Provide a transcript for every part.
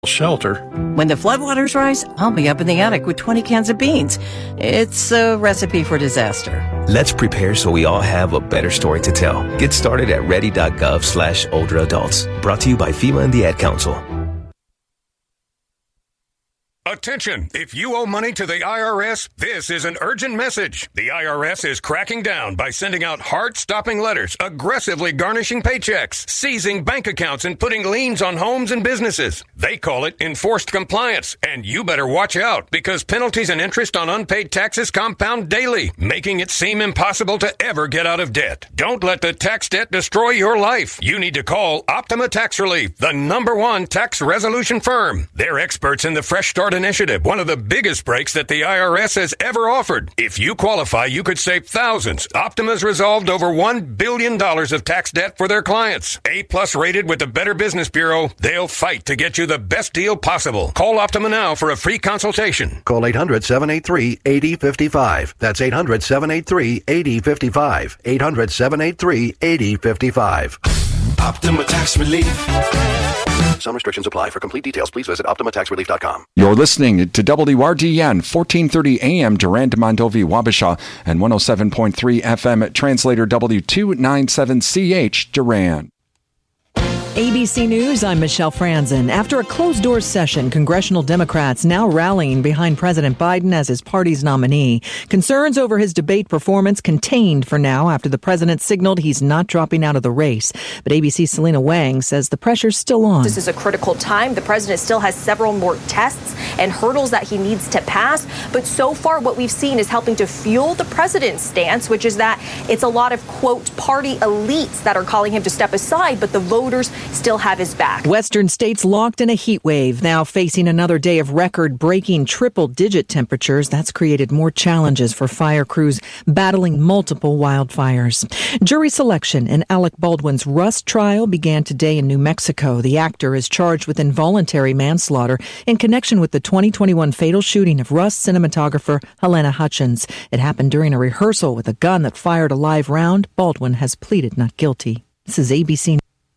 shelter. When the floodwaters rise, I'll be up in the attic with 20 cans of beans. It's a recipe for disaster. Let's prepare so we all have a better story to tell. Get started at ready.gov/older adults. Brought to you by FEMA and the Ad Council. Attention! If you owe money to the IRS, this is an urgent message. The IRS is cracking down by sending out heart-stopping letters, aggressively garnishing paychecks, seizing bank accounts, and putting liens on homes and businesses. They call it enforced compliance, and you better watch out because penalties and interest on unpaid taxes compound daily, making it seem impossible to ever get out of debt. Don't let the tax debt destroy your life. You need to call Optima Tax Relief, the #1 tax resolution firm. They're experts in the Fresh Start Initiative, one of the biggest breaks that the IRS has ever offered. If you qualify, you could save thousands. Optima's resolved over $1 billion of tax debt for their clients. A+ rated with the Better Business Bureau, they'll fight to get you the best deal possible. Call Optima now for a free consultation. Call 800-783-8055. That's 800-783-8055. 800-783-8055. Optima Tax Relief. Some restrictions apply. For complete details, please visit OptimaTaxRelief.com. You're listening to WRDN 1430 AM Durand, Mondovi, Wabasha, and 107.3 FM Translator W297CH Durand. ABC News, I'm Michelle Franzen. After a closed-door session, congressional Democrats now rallying behind President Biden as his party's nominee. Concerns over his debate performance contained for now after the president signaled he's not dropping out of the race. But ABC's Selena Wang says the pressure's still on. This is a critical time. The president still has several more tests and hurdles that he needs to pass. But so far, what we've seen is helping to fuel the president's stance, which is that it's a lot of, quote, party elites that are calling him to step aside, but the voters still have his back. Western states locked in a heat wave, now facing another day of record-breaking triple-digit temperatures. That's created more challenges for fire crews battling multiple wildfires. Jury selection in Alec Baldwin's Rust trial began today in New Mexico. The actor is charged with involuntary manslaughter in connection with the 2021 fatal shooting of Rust cinematographer Helena Hutchins. It happened during a rehearsal with a gun that fired a live round. Baldwin has pleaded not guilty. This is ABC.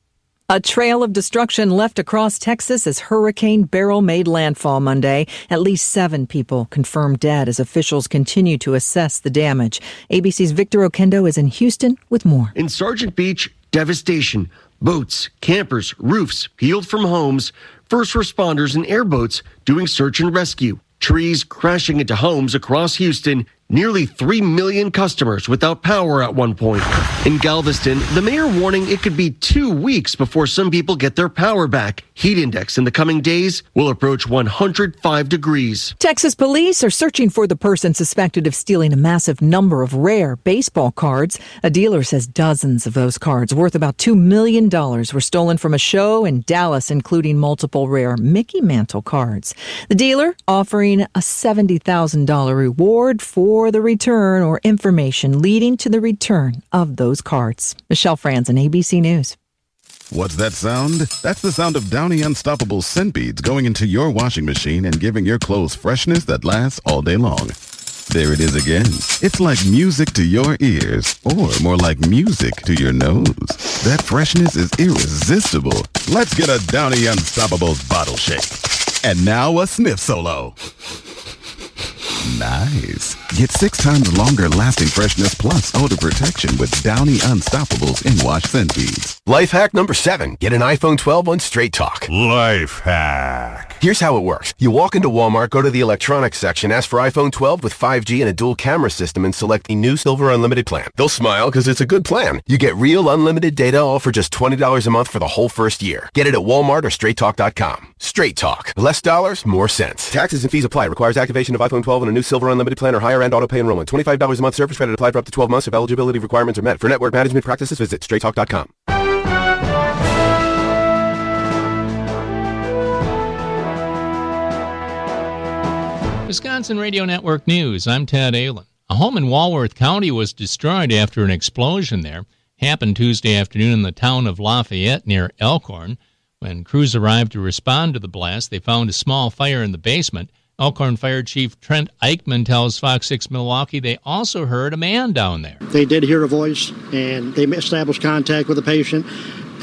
A trail of destruction left across Texas as Hurricane Beryl made landfall Monday. At least 7 people confirmed dead as officials continue to assess the damage. ABC's Victor Oquendo is in Houston with more. In Sargent Beach, devastation. Boats, campers, roofs peeled from homes. First responders and airboats doing search and rescue. Trees crashing into homes across Houston. Nearly 3 million customers without power at one point. In Galveston, the mayor warning it could be 2 weeks before some people get their power back. Heat index in the coming days will approach 105 degrees. Texas police are searching for the person suspected of stealing a massive number of rare baseball cards. A dealer says dozens of those cards, worth about $2 million, were stolen from a show in Dallas, including multiple rare Mickey Mantle cards. The dealer offering a $70,000 reward for the return or information leading to the return of those cards. Michelle Franzen, ABC News. What's that sound? That's the sound of Downy Unstoppable scent beads going into your washing machine and giving your clothes freshness that lasts all day long. There it is again. It's like music to your ears, or more like music to your nose. That freshness is irresistible. Let's get a Downy Unstoppables bottle shake. And now a sniff solo. Nice. Get 6 times longer lasting freshness plus odor protection with Downy Unstoppables in wash scent beads. Life hack number 7. Get an iPhone 12 on Straight Talk. Life hack. Here's how it works. You walk into Walmart, go to the electronics section, ask for iPhone 12 with 5G and a dual camera system, and select the new Silver Unlimited plan. They'll smile because it's a good plan. You get real unlimited data all for just $20 a month for the whole first year. Get it at Walmart or StraightTalk.com. Straight Talk. Less dollars, more sense. Taxes and fees apply. Requires activation of iPhone 12 and a new Silver Unlimited plan or higher end auto pay enrollment. $25 a month service credit applied for up to 12 months if eligibility requirements are met. For network management practices, visit StraightTalk.com. Wisconsin Radio Network News. I'm Ted Allen. A home in Walworth County was destroyed after an explosion there. Happened Tuesday afternoon in the town of Lafayette near Elkhorn. When crews arrived to respond to the blast, they found a small fire in the basement. Elkhorn Fire Chief Trent Eichmann tells Fox 6 Milwaukee they also heard a man down there. They did hear a voice, and they established contact with the patient.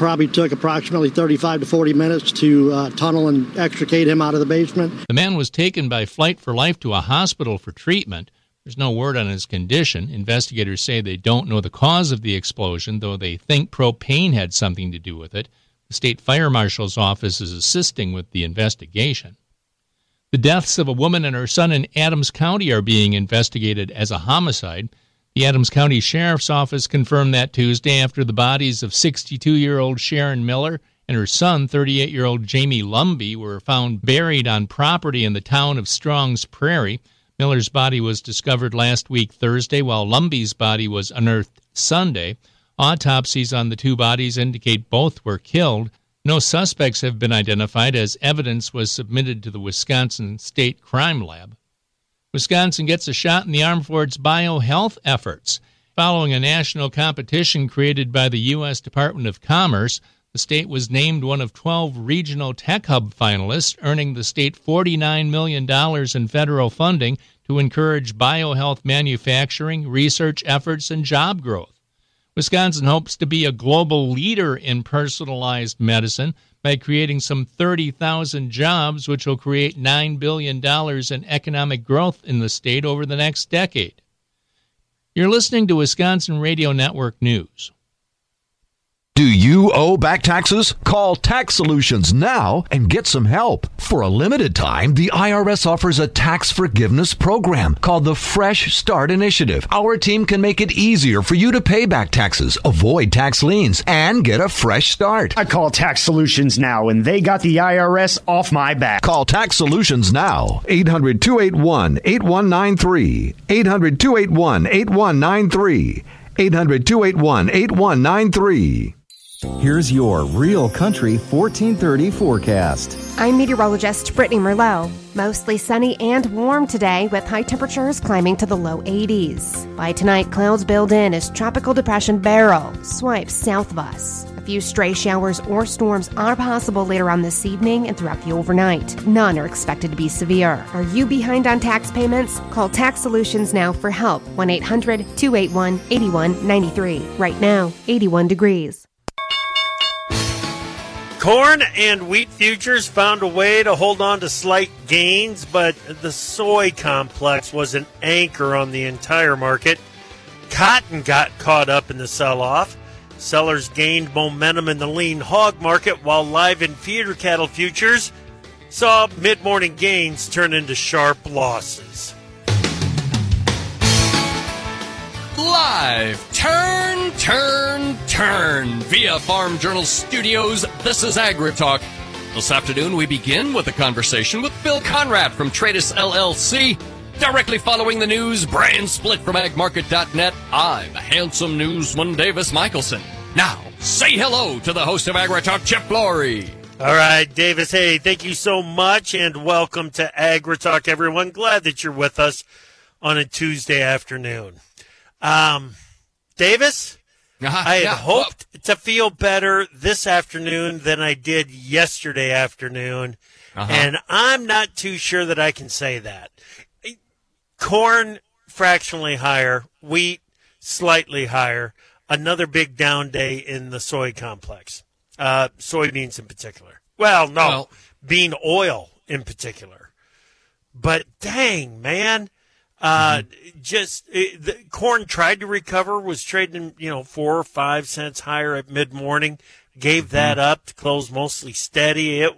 probably took approximately 35 to 40 minutes to tunnel and extricate him out of the basement. The man was taken by Flight for Life to a hospital for treatment. There's no word on his condition. Investigators say they don't know the cause of the explosion, though they think propane had something to do with it. The state fire marshal's office is assisting with the investigation. The deaths of a woman and her son in Adams County are being investigated as a homicide. The Adams County Sheriff's Office confirmed that Tuesday after the bodies of 62-year-old Sharon Miller and her son, 38-year-old Jamie Lumbee, were found buried on property in the town of Strongs Prairie. Miller's body was discovered last week Thursday, while Lumbee's body was unearthed Sunday. Autopsies on the two bodies indicate both were killed. No suspects have been identified as evidence was submitted to the Wisconsin State Crime Lab. Wisconsin gets a shot in the arm for its biohealth efforts. Following a national competition created by the U.S. Department of Commerce, the state was named one of 12 regional tech hub finalists, earning the state $49 million in federal funding to encourage biohealth manufacturing, research efforts, and job growth. Wisconsin hopes to be a global leader in personalized medicine by creating some 30,000 jobs, which will create $9 billion in economic growth in the state over the next decade. You're listening to Wisconsin Radio Network News. Do you owe back taxes? Call Tax Solutions now and get some help. For a limited time, the IRS offers a tax forgiveness program called the Fresh Start Initiative. Our team can make it easier for you to pay back taxes, avoid tax liens, and get a fresh start. I call Tax Solutions now, and they got the IRS off my back. Call Tax Solutions now. 800-281-8193. 800-281-8193. 800-281-8193. Here's your Real Country 1430 forecast. I'm meteorologist Brittany Merlot. Mostly sunny and warm today with high temperatures climbing to the low 80s. By tonight, clouds build in as Tropical Depression Beryl swipes south of us. A few stray showers or storms are possible later on this evening and throughout the overnight. None are expected to be severe. Are you behind on tax payments? Call Tax Solutions now for help. 1-800-281-8193. Right now, 81 degrees. Corn and wheat futures found a way to hold on to slight gains, but the soy complex was an anchor on the entire market. Cotton got caught up in the sell-off. Sellers gained momentum in the lean hog market, while live and feeder cattle futures saw mid-morning gains turn into sharp losses. Live, turn via Farm Journal Studios. This is AgriTalk. This afternoon we begin with a conversation with Bill Conrad from Tradus LLC. Directly following the news, brand split from agmarket.net, I'm handsome newsman Davis Michelson. Now, say hello to the host of AgriTalk, Chip Flory. All right, Davis, hey, thank you so much, and welcome to AgriTalk, everyone. Glad that you're with us on a Tuesday afternoon. Davis, I had hoped to feel better this afternoon than I did yesterday afternoon, and I'm not too sure that I can say that. Corn fractionally higher, wheat slightly higher, another big down day in the soy complex, soybeans in particular. Bean oil in particular. But dang, man. The corn tried to recover, was trading, 4 or 5 cents higher at mid-morning, gave that up to close mostly steady. It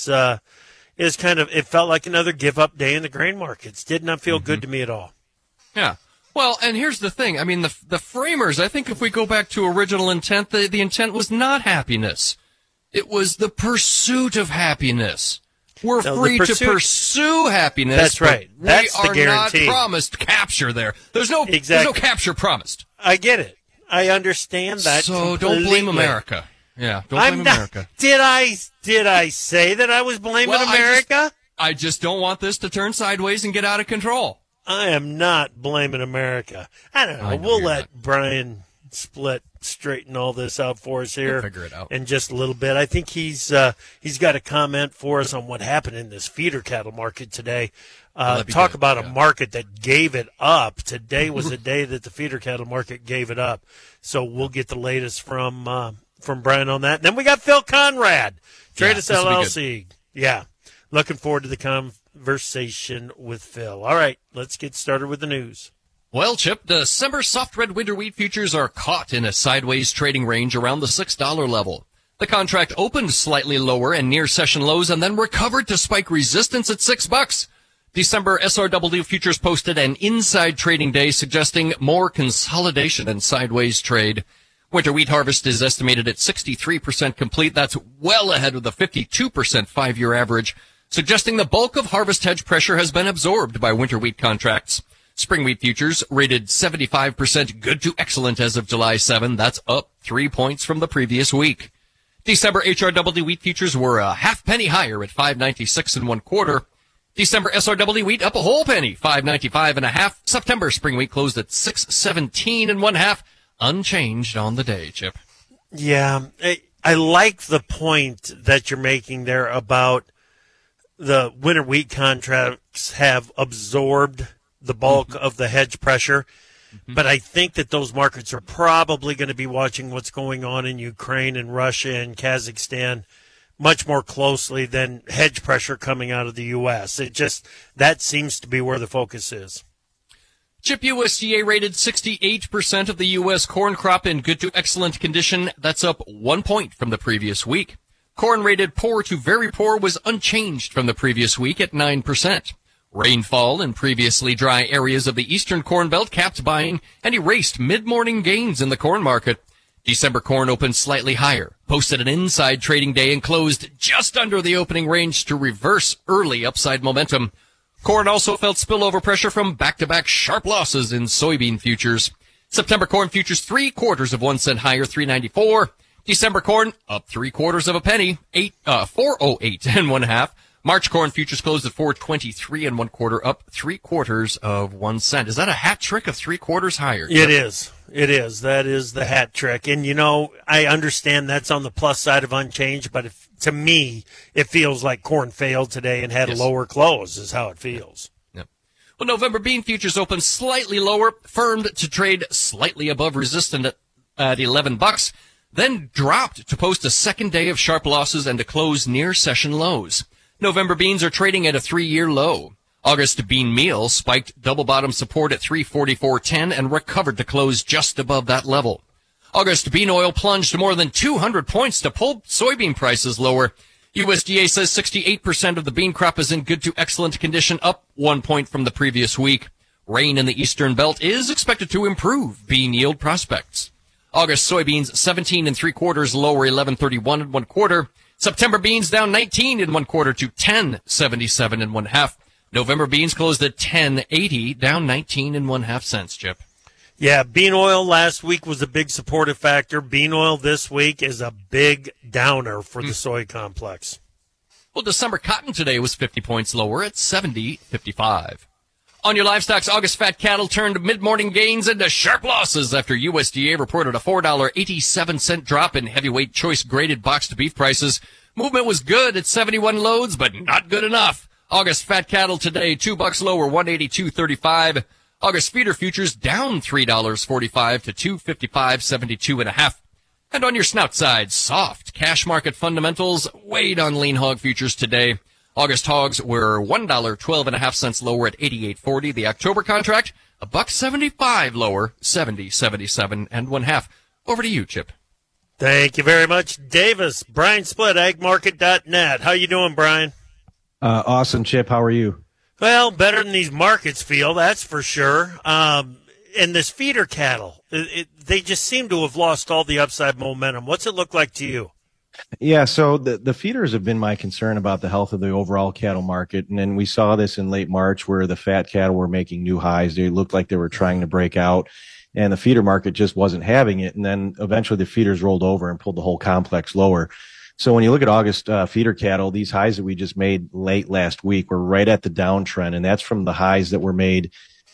felt like another give-up day in the grain markets. Did not feel good to me at all. Yeah. Well, and here's the thing. I mean, the framers, I think if we go back to original intent, the intent was not happiness. It was the pursuit of happiness. We're free to pursue happiness. That's right. That's we the guarantee. are not promised capture there. There's no capture promised. I get it. I understand that. So don't blame America. Yeah, don't blame America. Did I say that I was blaming America? I just don't want this to turn sideways and get out of control. I am not blaming America. I don't know. We'll let Brian Split straighten all this out for us here in just a little bit. I think he's got a comment for us on what happened in this feeder cattle market today. Talk about a market that gave it up. Today was a day that the feeder cattle market gave it up. So we'll get the latest from from Brian on that. And then we got Phil Conrad, Tradus this will be LLC. Yeah, looking forward to the conversation with Phil. All right, let's get started with the news. Well, Chip, December soft red winter wheat futures are caught in a sideways trading range around the $6 level. The contract opened slightly lower and near session lows and then recovered to spike resistance at $6. December SRW futures posted an inside trading day, suggesting more consolidation and sideways trade. Winter wheat harvest is estimated at 63% complete. That's well ahead of the 52% 5-year average, suggesting the bulk of harvest hedge pressure has been absorbed by winter wheat contracts. Spring wheat futures rated 75% good to excellent as of July 7. That's up 3 points from the previous week. December HRW wheat futures were a half penny higher at 5.96 1/4. December SRW wheat up a whole penny, 5.95 1/2. September spring wheat closed at 6.17 1/2, unchanged on the day, Chip. Yeah, I like the point that you're making there about the winter wheat contracts have absorbed the bulk of the hedge pressure. But I think that those markets are probably going to be watching what's going on in Ukraine and Russia and Kazakhstan much more closely than hedge pressure coming out of the U.S. That seems to be where the focus is. Chip, USDA rated 68% of the U.S. corn crop in good to excellent condition. That's up 1 point from the previous week. Corn rated poor to very poor was unchanged from the previous week at 9%. Rainfall in previously dry areas of the eastern corn belt capped buying and erased mid-morning gains in the corn market. December corn opened slightly higher, posted an inside trading day, and closed just under the opening range to reverse early upside momentum. Corn also felt spillover pressure from back-to-back sharp losses in soybean futures. September corn futures 3/4 of 1 cent higher, 3.94. December corn up 3/4 of a penny, 4.08 1/2. March corn futures closed at 4.23 1/4, up 3/4 of 1 cent. Is that a hat trick of 3/4 higher? It is. It is. That is the hat trick. And, I understand that's on the plus side of unchanged, but to me, it feels like corn failed today and had a lower close is how it feels. Yep. Well, November bean futures opened slightly lower, firmed to trade slightly above resistance at $11, then dropped to post a second day of sharp losses and to close near session lows. November beans are trading at a 3-year low. August bean meal spiked double bottom support at 344.10 and recovered to close just above that level. August bean oil plunged more than 200 points to pull soybean prices lower. USDA says 68% of the bean crop is in good to excellent condition, up 1 point from the previous week. Rain in the eastern belt is expected to improve bean yield prospects. August soybeans 17 3/4 lower, 11.31 1/4. September beans down 19 1/4 to 10.77 1/2. November beans closed at 10.80, down 19 1/2 cents, Chip. Yeah, bean oil last week was a big supportive factor. Bean oil this week is a big downer for the soy complex. Well, December cotton today was 50 points lower at 70.55. On your livestock's August fat cattle turned mid-morning gains into sharp losses after USDA reported a $4.87 drop in heavyweight choice graded boxed beef prices. Movement was good at 71 loads, but not good enough. August fat cattle today, $2 lower, 182.35. August feeder futures down $3.45 to 255.72 1/2. And on your snout side, soft cash market fundamentals weighed on lean hog futures today. August hogs were $1.12 1/2 lower at 88.40. The October contract, $1.75 lower, 70.77 1/2. Over to you, Chip. Thank you very much, Davis. Brian Split, agmarket.net. How you doing, Brian? Awesome, Chip. How are you? Well, better than these markets feel, that's for sure. And this feeder cattle, they just seem to have lost all the upside momentum. What's it look like to you? Yeah, so the feeders have been my concern about the health of the overall cattle market. And then we saw this in late March where the fat cattle were making new highs. They looked like they were trying to break out, and the feeder market just wasn't having it. And then eventually the feeders rolled over and pulled the whole complex lower. So when you look at August feeder cattle, these highs that we just made late last week were right at the downtrend, and that's from the highs that were made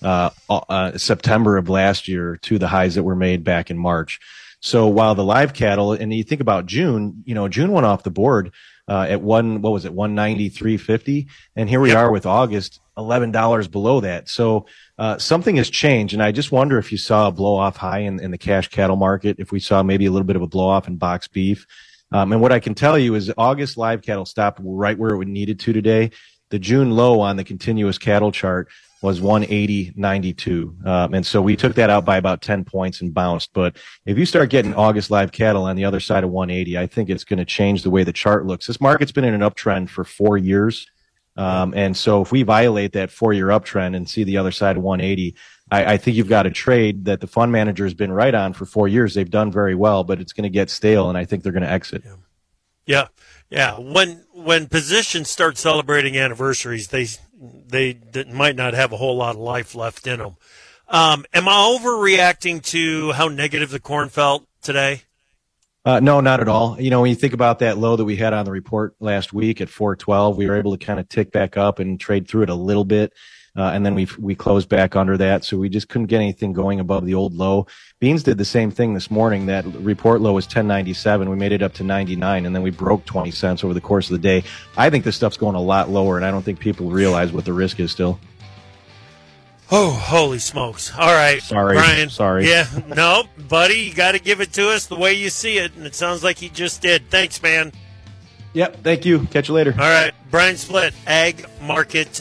September of last year to the highs that were made back in March. So while the live cattle, and you think about June, June went off the board at $193.50, and here we are with August $11 below that. So something has changed, and I just wonder if you saw a blow off high in the cash cattle market, if we saw maybe a little bit of a blow off in box beef. And what I can tell you is August live cattle stopped right where it needed to today. The June low on the continuous cattle chart was 180.92. And so we took that out by about 10 points and bounced. But if you start getting August live cattle on the other side of 180, I think it's going to change the way the chart looks. This market's been in an uptrend for 4 years. And so if we violate that 4-year uptrend and see the other side of 180, I think you've got a trade that the fund manager has been right on for 4 years. They've done very well, but it's going to get stale, and I think they're going to exit. Yeah. When positions start celebrating anniversaries, they might not have a whole lot of life left in them. Am I overreacting to how negative the corn felt today? No, not at all. You know, when you think about that low that we had on the report last week at 412, we were able to kind of tick back up and trade through it a little bit. And then we closed back under that. So we just couldn't get anything going above the old low. Beans did the same thing this morning. That report low was 10.97. We made it up to 99, and then we broke 20 cents over the course of the day. I think this stuff's going a lot lower, and I don't think people realize what the risk is still. Oh, holy smokes. All right. Sorry. Brian. Sorry. Yeah. No, buddy, you got to give it to us the way you see it, and it sounds like you just did. Thanks, man. Yep. Thank you. Catch you later. All right. Brian Splitt, agmarket.net.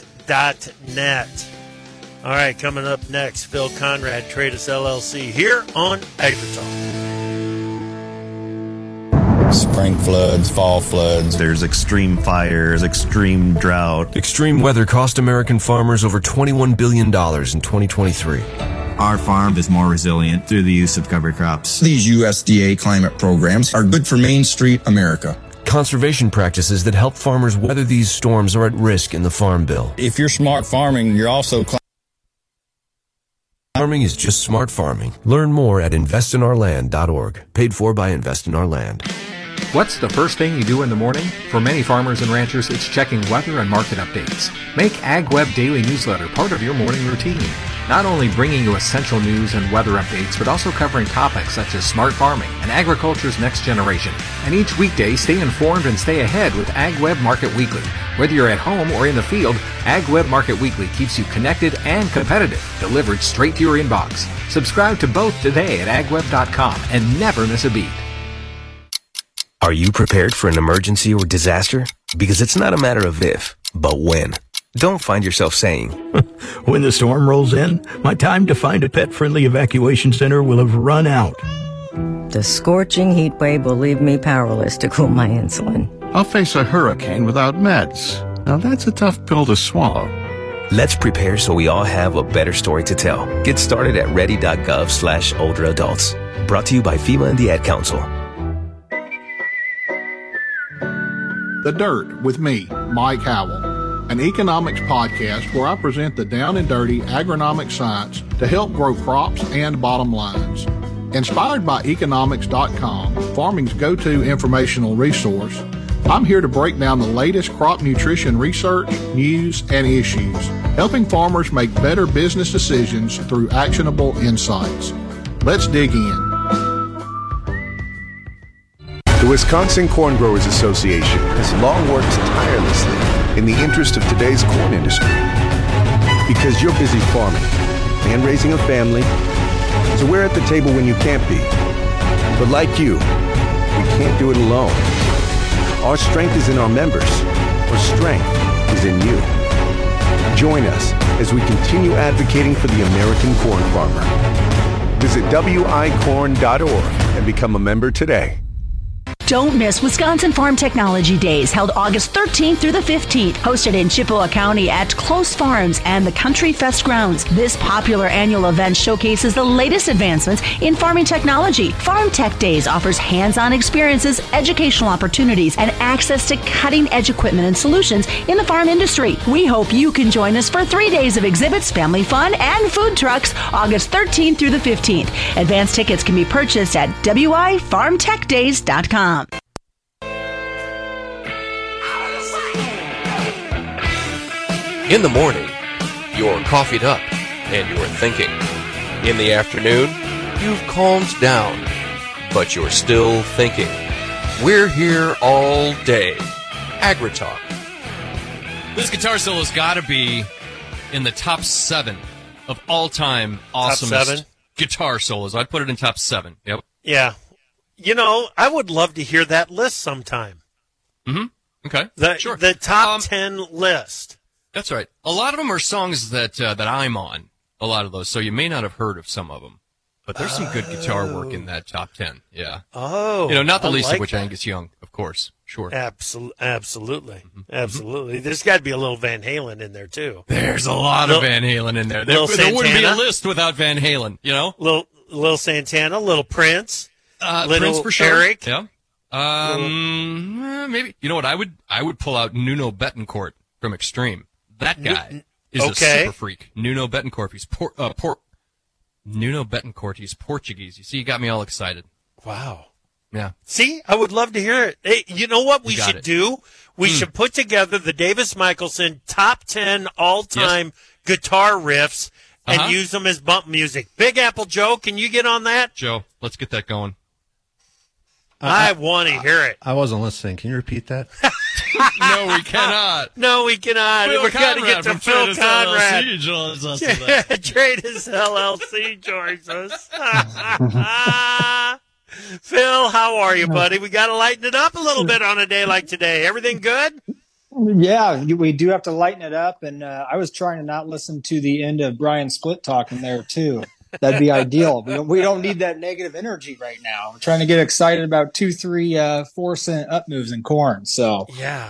All right, coming up next, Phil Conrad, Tradus LLC, here on AgriTalk. Spring floods, fall floods. There's extreme fires, extreme drought. Extreme weather cost American farmers over $21 billion in 2023. Our farm is more resilient through the use of cover crops. These USDA climate programs are good for Main Street America. Conservation practices that help farmers weather these storms are at risk in the Farm Bill. If you're smart farming, you're also... Farming is just smart farming. Learn more at investinourland.org. Paid for by Invest in Our Land. What's the first thing you do in the morning? For many farmers and ranchers, it's checking weather and market updates. Make AgWeb Daily Newsletter part of your morning routine. Not only bringing you essential news and weather updates, but also covering topics such as smart farming and agriculture's next generation. And each weekday, stay informed and stay ahead with AgWeb Market Weekly. Whether you're at home or in the field, AgWeb Market Weekly keeps you connected and competitive, delivered straight to your inbox. Subscribe to both today at agweb.com and never miss a beat. Are you prepared for an emergency or disaster? Because it's not a matter of if, but when. Don't find yourself saying, when the storm rolls in, my time to find a pet-friendly evacuation center will have run out. The scorching heat wave will leave me powerless to cool my insulin. I'll face a hurricane without meds. Now that's a tough pill to swallow. Let's prepare so we all have a better story to tell. Get started at ready.gov/older adults. Brought to you by FEMA and the Ad Council. The Dirt with me, Mike Howell, an economics podcast where I present the down and dirty agronomic science to help grow crops and bottom lines. Inspired by economics.com, farming's go-to informational resource, I'm here to break down the latest crop nutrition research, news, and issues, helping farmers make better business decisions through actionable insights. Let's dig in. The Wisconsin Corn Growers Association has long worked tirelessly in the interest of today's corn industry. Because you're busy farming and raising a family, so we're at the table when you can't be. But like you, we can't do it alone. Our strength is in our members. Our strength is in you. Join us as we continue advocating for the American corn farmer. Visit wicorn.org and become a member today. Don't miss Wisconsin Farm Technology Days, held August 13th through the 15th, hosted in Chippewa County at Close Farms and the Country Fest grounds. This popular annual event showcases the latest advancements in farming technology. Farm Tech Days offers hands-on experiences, educational opportunities, and access to cutting-edge equipment and solutions in the farm industry. We hope you can join us for 3 days of exhibits, family fun, and food trucks, August 13th through the 15th. Advance tickets can be purchased at wifarmtechdays.com. In the morning, you're coffeeed up and you're thinking. In the afternoon, you've calmed down, but you're still thinking. We're here all day AgriTalk. This guitar solo's got to be in the top 7 of all-time awesomest guitar solos. I'd put it in top 7. Yep. Yeah. You know, I would love to hear that list sometime. Mm-hmm. Okay. Sure. The top 10 list. That's right. A lot of them are songs that I'm on, a lot of those, so you may not have heard of some of them. But there's some good guitar work in that top 10, yeah. Oh. You know, not the least like of which that. Angus Young, of course. Sure. Absolutely. Mm-hmm. Absolutely. There's got to be a little Van Halen in there, too. There's a lot of Van Halen in there. There wouldn't be a list without Van Halen, you know? Little Santana, little Prince. Little Prince for sure. Eric. Yeah. Maybe. You know what? I would pull out Nuno Bettencourt from Extreme. That guy is a super freak. Nuno Bettencourt. He's Nuno Bettencourt. He's Portuguese. You see, you got me all excited. Wow. Yeah. See, I would love to hear it. Hey, you know what we should do? We should put together the Davis Michelson top 10 all-time guitar riffs and use them as bump music. Big Apple Joe, can you get on that? Joe, let's get that going. I want to hear it. I wasn't listening. Can you repeat that? No, we cannot. No, we cannot. We've got to get to Phil Conrad. Joins us today. Traders LLC joins us. Phil, how are you, buddy? We got to lighten it up a little bit on a day like today. Everything good? Yeah, we do have to lighten it up, and I was trying to not listen to the end of Brian Split talking there, too. That'd be ideal. We don't need that negative energy right now. We're trying to get excited about 2, 3, 4 cent up moves in corn. So yeah.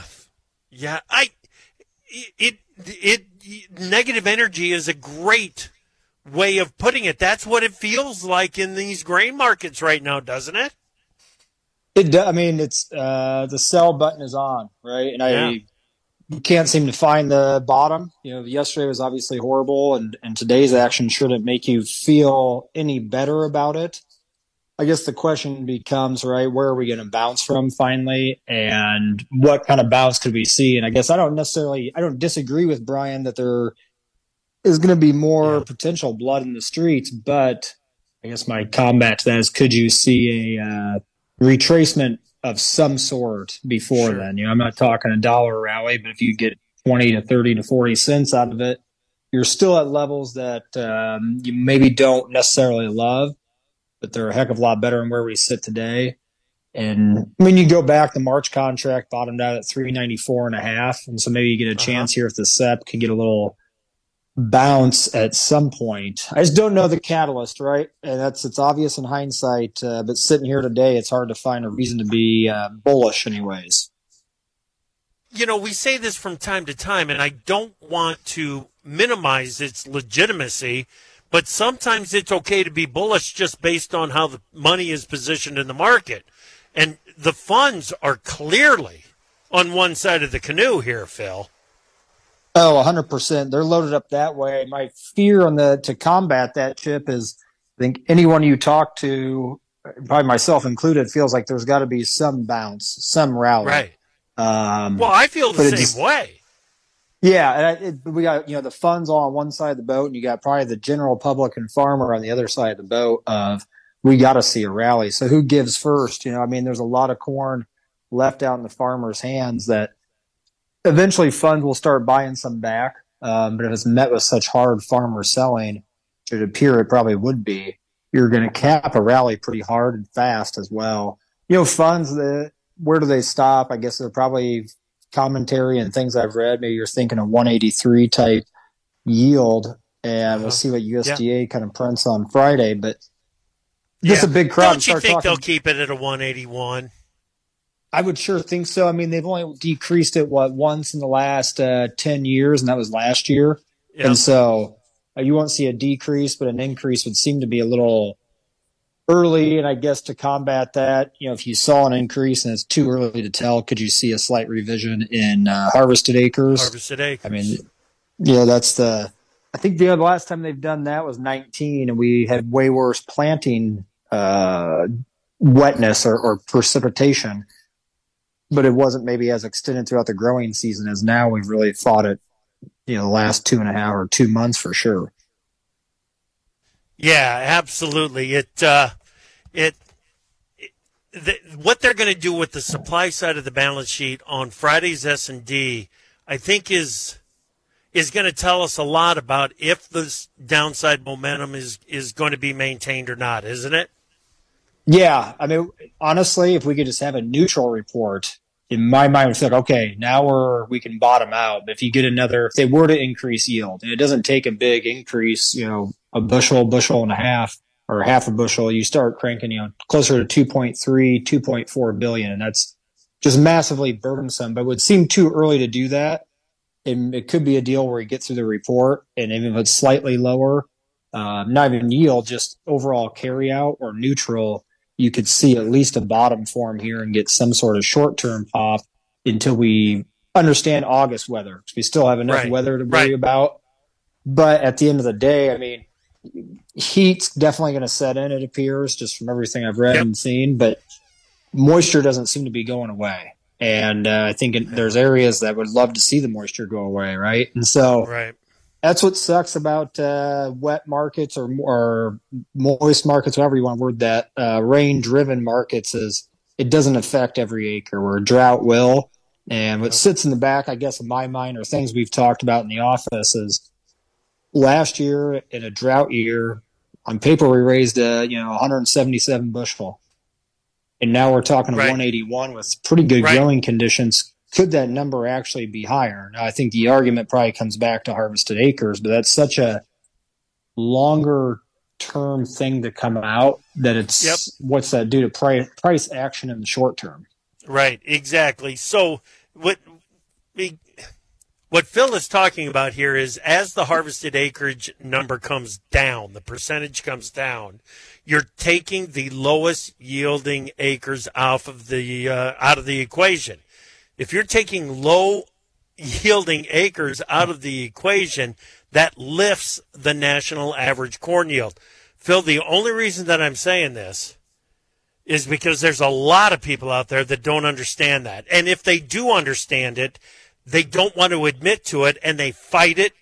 Negative energy is a great way of putting it. That's what it feels like in these grain markets right now, doesn't it? It does. I mean, it's the sell button is on, right? And you can't seem to find the bottom. You know, yesterday was obviously horrible, and today's action shouldn't make you feel any better about it. I guess the question becomes, right, where are we going to bounce from finally, and what kind of bounce could we see? And I guess I don't disagree with Brian that there is going to be more potential blood in the streets, but I guess my combat to that is, could you see a retracement of some sort before then? You know, I'm not talking a dollar rally, but if you get 20 to 30 to 40 cents out of it, you're still at levels that you maybe don't necessarily love, but they're a heck of a lot better than where we sit today. And when you go back, the March contract bottomed out at 394.5, and so maybe you get a chance here if the SEP can get a little bounce at some point. I just don't know the catalyst, right? And it's obvious in hindsight, but sitting here today, it's hard to find a reason to be bullish anyways. You know, we say this from time to time, and I don't want to minimize its legitimacy, but sometimes it's okay to be bullish just based on how the money is positioned in the market. And the funds are clearly on one side of the canoe here, Phil. Oh, 100%. They're loaded up that way. My fear to combat that, Chip, is I think anyone you talk to, probably myself included, feels like there's got to be some bounce, some rally. Right. Well, I feel the same way. Yeah, and we got the funds all on one side of the boat, and you got probably the general public and farmer on the other side of the boat. We got to see a rally. So who gives first? You know, I mean, there's a lot of corn left out in the farmers' hands that eventually funds will start buying some back. But if it's met with such hard farmer selling, which it appear it probably would be, you're going to cap a rally pretty hard and fast as well. You know, funds, where do they stop? I guess they're probably commentary and things I've read. Maybe you're thinking a 183 type yield, and we'll see what USDA kind of prints on Friday. But just a big crowd. Don't you think they'll keep it at a 181? I would sure think so. I mean, they've only decreased it, once in the last 10 years, and that was last year. Yep. And so you won't see a decrease, but an increase would seem to be a little early. And I guess to combat that, you know, if you saw an increase and it's too early to tell, could you see a slight revision in harvested acres? Harvested acres. I mean, yeah, I think the last time they've done that was 19, and we had way worse planting wetness or precipitation. But it wasn't maybe as extended throughout the growing season as now. We've really fought it, the last 2.5 or 2 months for sure. Yeah, absolutely. what they're going to do with the supply side of the balance sheet on Friday's S&D, I think is going to tell us a lot about if this downside momentum is going to be maintained or not, isn't it? Yeah. I mean, honestly, if we could just have a neutral report, in my mind, it's like, okay, now we can bottom out. But if you get if they were to increase yield, and it doesn't take a big increase, a bushel and a half, or half a bushel, you start cranking, closer to 2.3, 2.4 billion. And that's just massively burdensome, but it would seem too early to do that. It could be a deal where you get through the report, and even if it's slightly lower, not even yield, just overall carry out or neutral, you could see at least a bottom form here and get some sort of short-term pop until we understand August weather. We still have enough weather to worry about. But at the end of the day, I mean, heat's definitely going to set in, it appears, just from everything I've read and seen. But moisture doesn't seem to be going away. And I think there's areas that would love to see the moisture go away, right? And so that's what sucks about wet markets or moist markets, however you want to word that, rain-driven markets, is it doesn't affect every acre, where drought will. And what sits in the back, I guess, of my mind, are things we've talked about in the office, is last year in a drought year, on paper we raised 177 bushel. And now we're talking 181 with pretty good growing conditions. Could that number actually be higher? Now, I think the argument probably comes back to harvested acres, but that's such a longer term thing to come out that it's what's that do to price action in the short term? Right, exactly. So what Phil is talking about here is, as the harvested acreage number comes down, the percentage comes down, you're taking the lowest yielding acres out of the equation. If you're taking low yielding acres out of the equation, that lifts the national average corn yield. Phil, the only reason that I'm saying this is because there's a lot of people out there that don't understand that. And if they do understand it, they don't want to admit to it, and they fight it.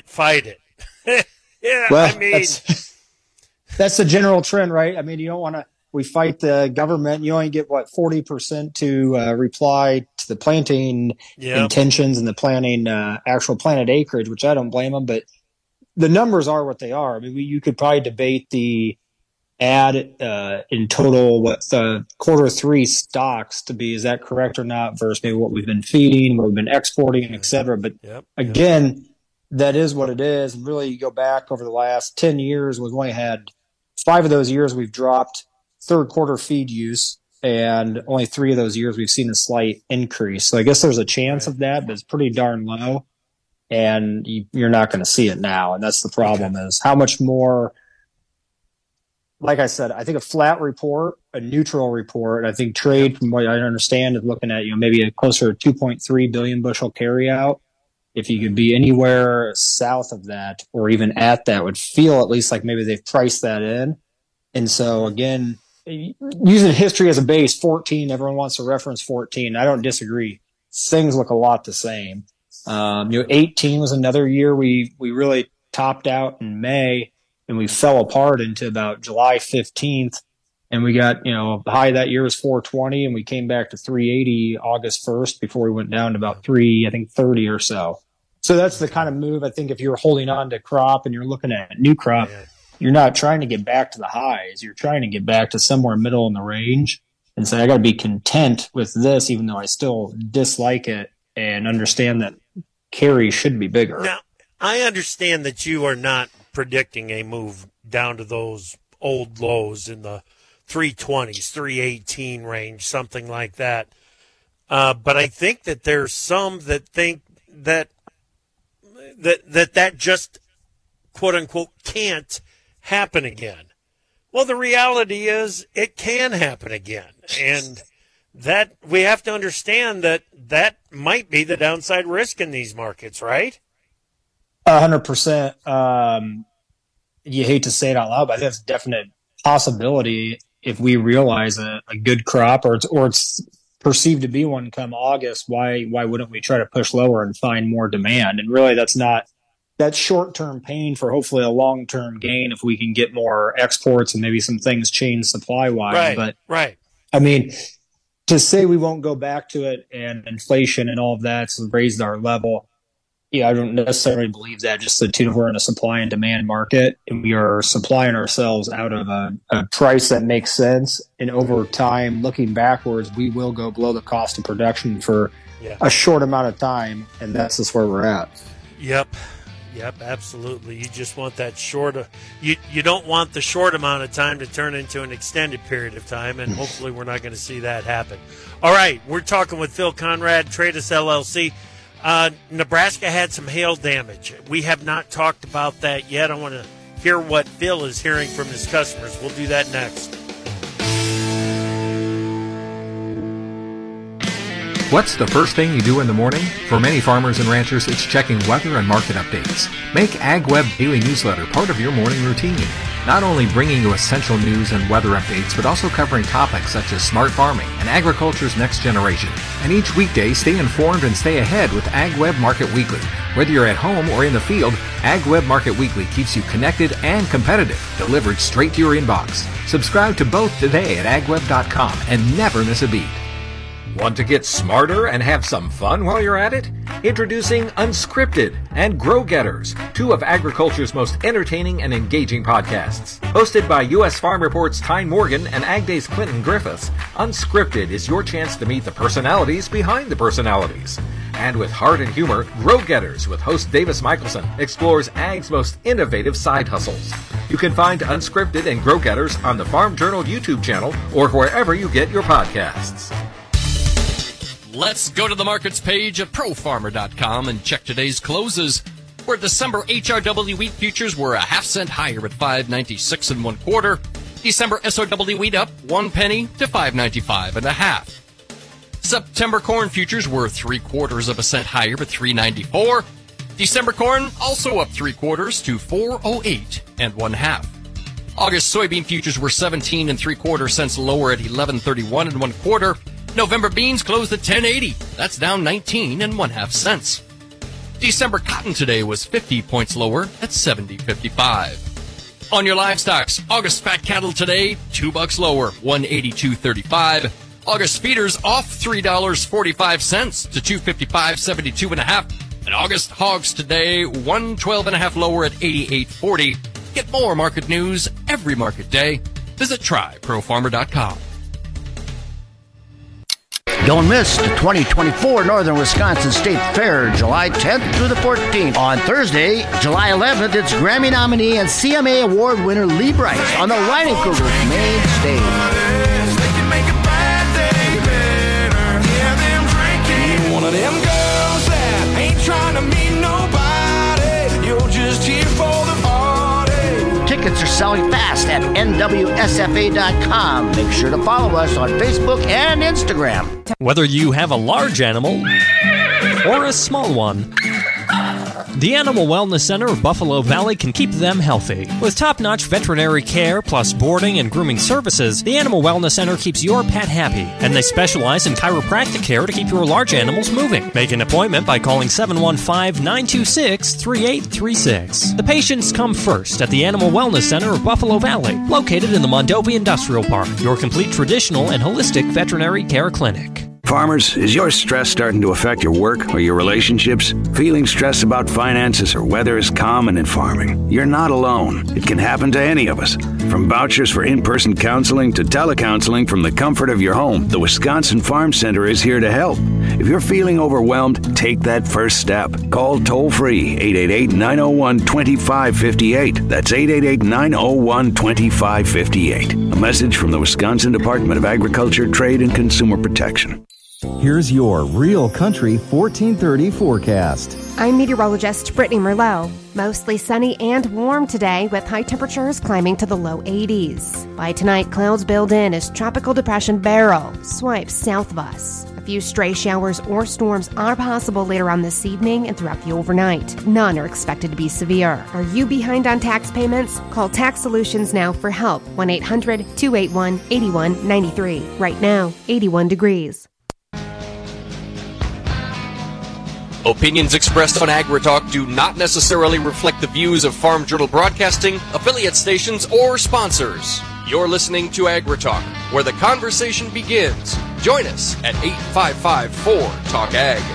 Yeah, well, I mean, that's the general trend, right? I mean, you don't want to. We fight the government. You only get 40% to reply to the planting intentions and the planting actual planted acreage, which I don't blame them. But the numbers are what they are. I mean, you could probably debate the add in total what the Q3 stocks to be. Is that correct or not? Versus maybe what we've been feeding, what we've been exporting, et cetera. But again, that is what it is. And really, you go back over the last 10 years, we've only had 5 of those years we've dropped third quarter feed use, and only 3 of those years we've seen a slight increase. So I guess there's a chance of that, but it's pretty darn low, and you're not going to see it now. And that's the problem, is how much more. Like I said, I think a flat report, a neutral report, I think trade, from what I understand, is looking at maybe a closer to 2.3 billion bushel carryout. If you could be anywhere south of that or even at that, would feel at least like maybe they've priced that in. And so again, using history as a base, 14, everyone wants to reference 14. I don't disagree. Things look a lot the same. 18 was another year we really topped out in May, and we fell apart into about July 15th. And we got, the high that year was 420, and we came back to 380 August 1st before we went down to about 30 or so. So that's the kind of move. I think if you're holding on to crop and you're looking at new crop, you're not trying to get back to the highs. You're trying to get back to somewhere middle in the range and say, I got to be content with this, even though I still dislike it, and understand that carry should be bigger. Now, I understand that you are not predicting a move down to those old lows in the 320s, 318 range, something like that. But I think that there's some that think that just, quote unquote, can't happen again. Well, the reality is it can happen again. And that we have to understand that might be the downside risk in these markets, right? 100%. You hate to say it out loud, but that's a definite possibility if we realize a good crop or it's perceived to be one come August. Why wouldn't we try to push lower and find more demand? And really, that's short-term pain for hopefully a long-term gain if we can get more exports and maybe some things change supply-wise. Right. I mean, to say we won't go back to it and inflation and all of that's raised our level, I don't necessarily believe that. Just the two, we're in a supply and demand market, and we are supplying ourselves out of a price that makes sense. And over time, looking backwards, we will go below the cost of production for a short amount of time, and that's just where we're at. Yep, absolutely. You just want that short. You don't want the short amount of time to turn into an extended period of time, and hopefully we're not going to see that happen. All right, we're talking with Phil Conrad, Tradus LLC. Nebraska had some hail damage. We have not talked about that yet. I want to hear what Phil is hearing from his customers. We'll do that next. What's the first thing you do in the morning? For many farmers and ranchers, it's checking weather and market updates. Make AgWeb Daily Newsletter part of your morning routine. Not only bringing you essential news and weather updates, but also covering topics such as smart farming and agriculture's next generation. And each weekday, stay informed and stay ahead with AgWeb Market Weekly. Whether you're at home or in the field, AgWeb Market Weekly keeps you connected and competitive, delivered straight to your inbox. Subscribe to both today at agweb.com and never miss a beat. Want to get smarter and have some fun while you're at it? Introducing Unscripted and Grow Getters, two of agriculture's most entertaining and engaging podcasts. Hosted by U.S. Farm Report's Tyne Morgan and Ag Day's Clinton Griffiths, Unscripted is your chance to meet the personalities behind the personalities. And with heart and humor, Grow Getters with host Davis Michelson explores Ag's most innovative side hustles. You can find Unscripted and Grow Getters on the Farm Journal YouTube channel or wherever you get your podcasts. Let's go to the markets page at profarmer.com and check today's closes, where December HRW wheat futures were a half-cent higher at $5.96 1/4. December SOW wheat up 1 penny to $5.95 1/2. September corn futures were 3/4 cent higher at $3.94. December corn also up 3/4 to $4.08 1/2. August soybean futures were 17 3/4 cents lower at $11.31 1/4. November beans closed at $10.80. That's down 19 1/2 cents. December cotton today was 50 points lower at $70.55. On your livestocks, August fat cattle today, $2 lower, $182.35. August feeders off $3.45 to $255.72 1/2. And August hogs today, $112.5 lower at $88.40. Get more market news every market day. Visit tryprofarmer.com. Don't miss the 2024 Northern Wisconsin State Fair, July 10th through the 14th. On Thursday, July 11th, it's Grammy nominee and CMA Award winner Lee Brice on the Rheinenkugel's main stage. One of them girls that ain't trying to meet nobody. You're just here for the party. Tickets are selling fast at nwsfa.com. Make sure to follow us on Facebook and Instagram. Whether you have a large animal or a small one, the Animal Wellness Center of Buffalo Valley can keep them healthy. With top-notch veterinary care plus boarding and grooming services, the Animal Wellness Center keeps your pet happy, and they specialize in chiropractic care to keep your large animals moving. Make an appointment by calling 715-926-3836. The patients come first at the Animal Wellness Center of Buffalo Valley, located in the Mondovi Industrial Park, your complete traditional and holistic veterinary care clinic. Farmers, is your stress starting to affect your work or your relationships? Feeling stressed about finances or weather is common in farming. You're not alone. It can happen to any of us. From vouchers for in-person counseling to telecounseling from the comfort of your home, the Wisconsin Farm Center is here to help. If you're feeling overwhelmed, take that first step. Call toll-free 888-901-2558. That's 888-901-2558. A message from the Wisconsin Department of Agriculture, Trade, and Consumer Protection. Here's your Real Country 1430 forecast. I'm meteorologist Brittany Merlot. Mostly sunny and warm today with high temperatures climbing to the low 80s. By tonight, clouds build in as Tropical Depression Beryl swipes south of us. A few stray showers or storms are possible later on this evening and throughout the overnight. None are expected to be severe. Are you behind on tax payments? Call Tax Solutions now for help. 1-800-281-8193. Right now, 81 degrees. Opinions expressed on AgriTalk do not necessarily reflect the views of Farm Journal Broadcasting, affiliate stations, or sponsors. You're listening to AgriTalk, where the conversation begins. Join us at 855-4-TALK-AG.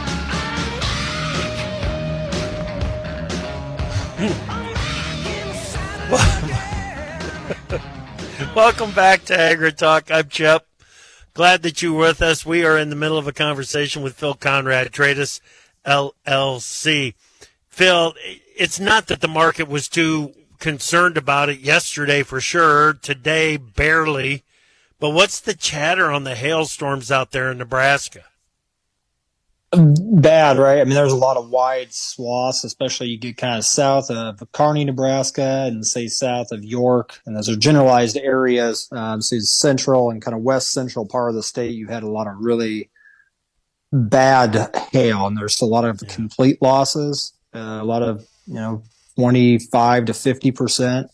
Welcome back to AgriTalk. I'm Chip. Glad that you're with us. We are in the middle of a conversation with Phil Conrad, Tradus LLC. Phil, it's not that the market was too concerned about it yesterday for sure, today barely, but what's the chatter on the hailstorms out there in Nebraska? Bad, right? I mean, there's a lot of wide swaths, especially you get kind of south of Kearney, Nebraska, and say south of York, and those are generalized areas. So central and kind of west central part of the state, you had a lot of really bad hail, and there's a lot of complete losses, a lot of 25 to 50%.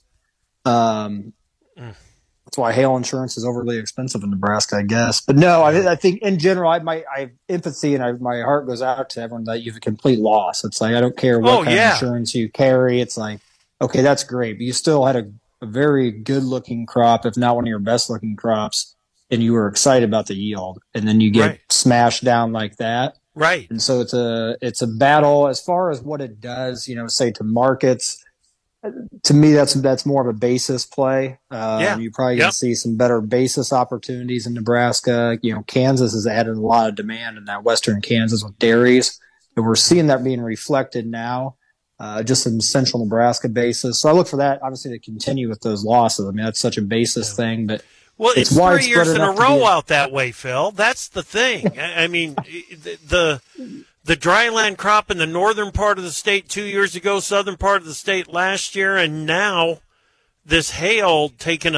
That's why hail insurance is overly expensive in Nebraska, I guess. But no, I think in general, I have empathy and my heart goes out to everyone that you have a complete loss. It's like, I don't care what kind of insurance you carry. It's like, okay, that's great. But you still had a very good looking crop, if not one of your best looking crops, and you were excited about the yield. And then you get smashed down like that. Right. And so it's a battle as far as what it does, say to markets. To me, that's more of a basis play. You're probably going to see some better basis opportunities in Nebraska. Kansas has added a lot of demand in that western Kansas with dairies, and we're seeing that being reflected now, just in central Nebraska basis. So I look for that, obviously, to continue with those losses. I mean, that's such a basis thing, but well, it's 3 years in a row out that way, Phil. That's the thing. I mean, the dryland crop in the northern part of the state 2 years ago, southern part of the state last year, and now this hail taking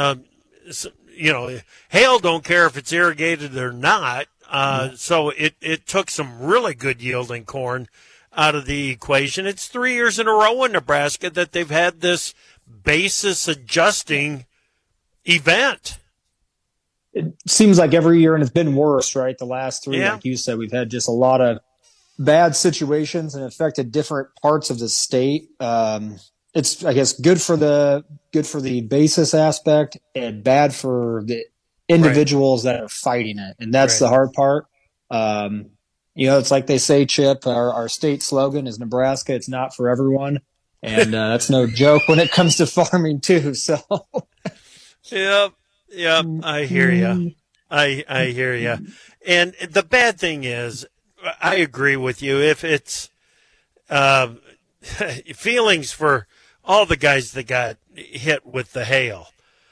hail don't care if it's irrigated or not. So it took some really good yielding corn out of the equation. It's 3 years in a row in Nebraska that they've had this basis adjusting event. It seems like every year, and it's been worse, right? The last three, like you said, we've had just a lot of bad situations and affected different parts of the state. It's, I guess, good for the basis aspect and bad for the individuals that are fighting it. And that's the hard part. It's like they say, Chip, our state slogan is Nebraska. It's not for everyone. And that's no joke when it comes to farming too. So Yep. I hear you. I hear you. And the bad thing is, I agree with you. If it's feelings for all the guys that got hit with the hail,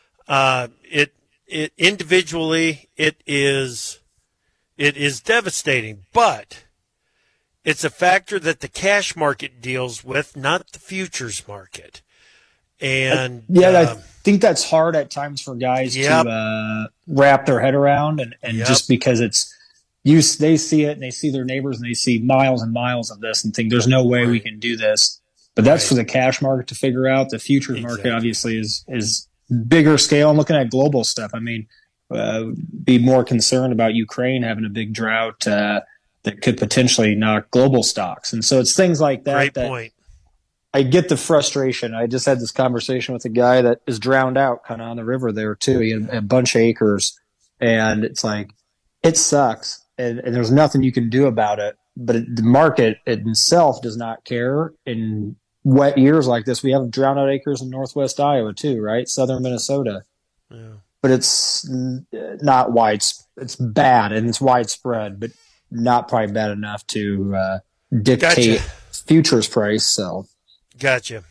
it individually it is devastating. But it's a factor that the cash market deals with, not the futures market. And I think that's hard at times for guys to wrap their head around, and just because they see it and they see their neighbors and they see miles and miles of this and think there's no way we can do this. But that's for the cash market to figure out. The futures market obviously is bigger scale. I'm looking at global stuff. I mean, be more concerned about Ukraine having a big drought that could potentially knock global stocks. And so it's things like that. Great point. I get the frustration. I just had this conversation with a guy that is drowned out kind of on the river there too. He had a bunch of acres, and it's like, it sucks. And there's nothing you can do about it. But the market itself does not care. In wet years like this, we have drowned out acres in northwest Iowa too, right? Southern Minnesota. Yeah. But it's not widespread. It's bad and it's widespread, but not probably bad enough to dictate futures price. So, Gotcha.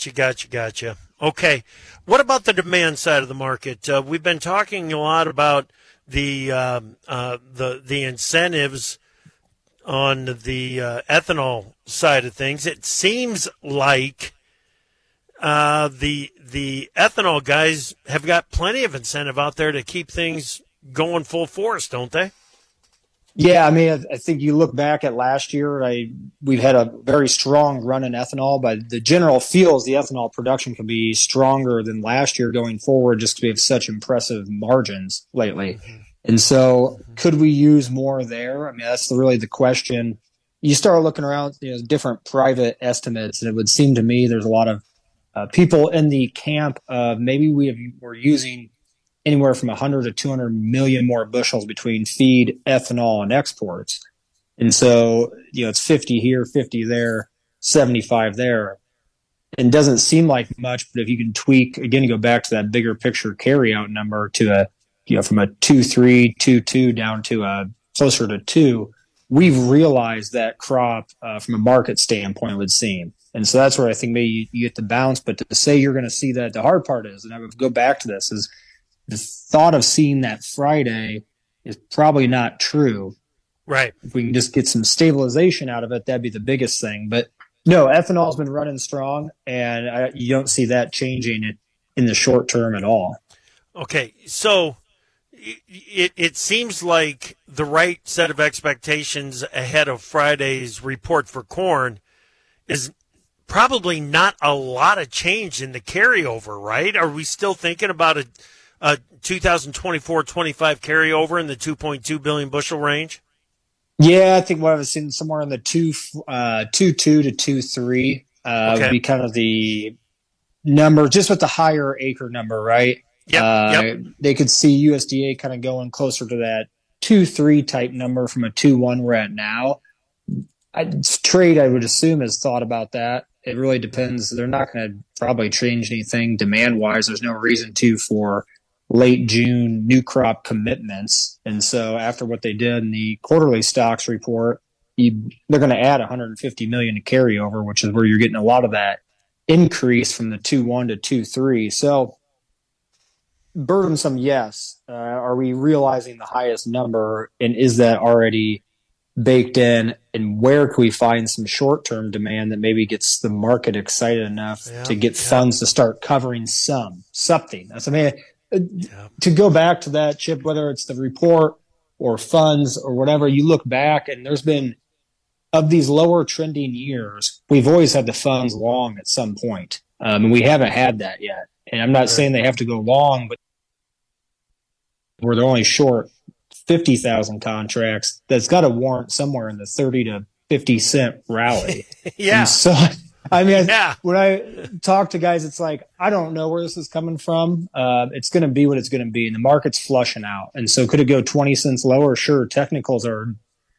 Okay. What about the demand side of the market? We've been talking a lot about the incentives on the ethanol side of things. It seems like the ethanol guys have got plenty of incentive out there to keep things going full force, don't they? Yeah, I mean, I think you look back at last year, we've had a very strong run in ethanol, but the general feels the ethanol production could be stronger than last year going forward just because we have such impressive margins lately. Mm-hmm. And so could we use more there? I mean, that's really the question. You start looking around, different private estimates, and it would seem to me there's a lot of people in the camp of maybe we're using anywhere from 100 to 200 million more bushels between feed, ethanol, and exports. And so, it's 50 here, 50 there, 75 there. It doesn't seem like much, but if you can tweak, again, you go back to that bigger picture carryout number to from a 2.3, 2.2 down to a closer to 2, we've realized that crop from a market standpoint would seem. And so that's where I think maybe you get the bounce. But to say you're going to see that, the hard part is, and I would go back to this, is the thought of seeing that Friday is probably not true. Right. If we can just get some stabilization out of it, that'd be the biggest thing. But no, ethanol's been running strong, and you don't see that changing in the short term at all. Okay, so it seems like the right set of expectations ahead of Friday's report for corn is probably not a lot of change in the carryover, right? Are we still thinking about a 2024-25 carryover in the 2.2 billion bushel range? Yeah, I think what I was seeing somewhere in the 2.2 to 2.3 would be kind of the number, just with the higher acre number, right? Yep. They could see USDA kind of going closer to that 2.3 type number from a 2.1 we're at now. Trade, I would assume, has thought about that. It really depends. They're not going to probably change anything demand-wise. There's no reason to for late June new crop commitments. And so after what they did in the quarterly stocks report, they're going to add 150 million to carryover, which is where you're getting a lot of that increase from the 2.1 to 2.3. So burdensome, yes. Are we realizing the highest number, and is that already baked in? And where can we find some short-term demand that maybe gets the market excited enough to get funds to start covering something? To go back to that, Chip, whether it's the report or funds or whatever, you look back and there's been, of these lower trending years, we've always had the funds long at some point. And we haven't had that yet. And I'm not saying they have to go long, but where they're only short 50,000 contracts, that's got to warrant somewhere in the 30 to 50 cent rally. Yeah. And so, when I talk to guys, it's like, I don't know where this is coming from. It's going to be what it's going to be, and the market's flushing out. And so could it go 20 cents lower? Sure. Technicals are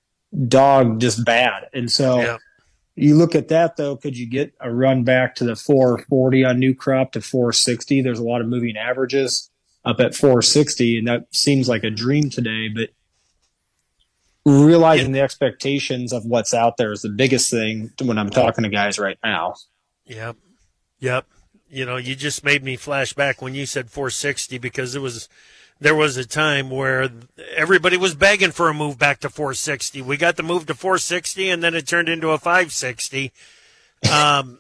just bad. And so you look at that, though, could you get a run back to the 440 on new crop to 460? There's a lot of moving averages up at 460, and that seems like a dream today, but realizing the expectations of what's out there is the biggest thing when I'm talking to guys right now. Yep. You just made me flash back when you said 460, because there was a time where everybody was begging for a move back to 460. We got the move to 460, and then it turned into a 560. And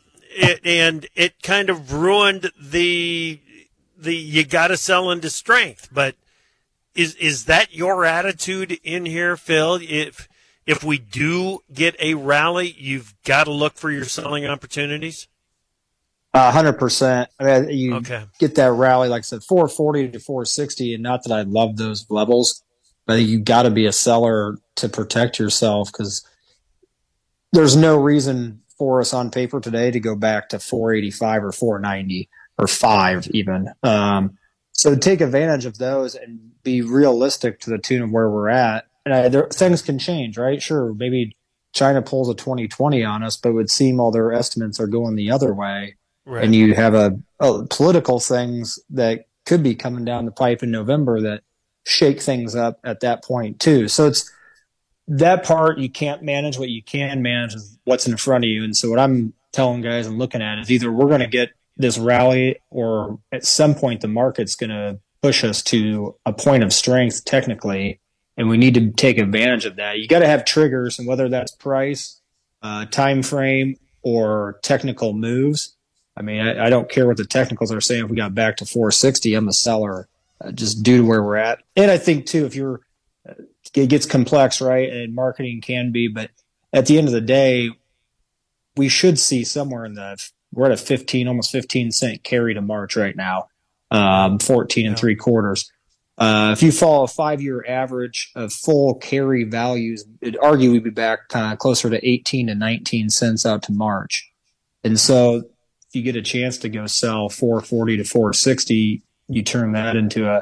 it kind of ruined the you got to sell into strength. But is that your attitude in here, Phil? If we do get a rally, you've got to look for your selling opportunities? 100%. I mean, get that rally, like I said, 440 to 460, and not that I love those levels, but you got to be a seller to protect yourself, because there's no reason for us on paper today to go back to 485 or 490 or 5 even. So take advantage of those and be realistic to the tune of where we're at. And things can change, right? Sure, maybe China pulls a 2020 on us, but it would seem all their estimates are going the other way. Right. And you have a political things that could be coming down the pipe in November that shake things up at that point too. So it's that part you can't manage. What you can manage is what's in front of you. And so what I'm telling guys and looking at is either we're going to get this rally, or at some point the market's going to push us to a point of strength technically, and we need to take advantage of that. You got to have triggers, and whether that's price, time frame, or technical moves. I mean, I don't care what the technicals are saying. If we got back to 460, I'm a seller just due to where we're at. And I think too, if it gets complex, right? And marketing can be, but at the end of the day, we should see somewhere we're at a 15, almost 15 cent carry to March right now, 14 and 3/4. If you follow a 5-year average of full carry values, it'd argue we'd be back kind of closer to 18 to 19 cents out to March. And so if you get a chance to go sell 440 to 460, you turn that into a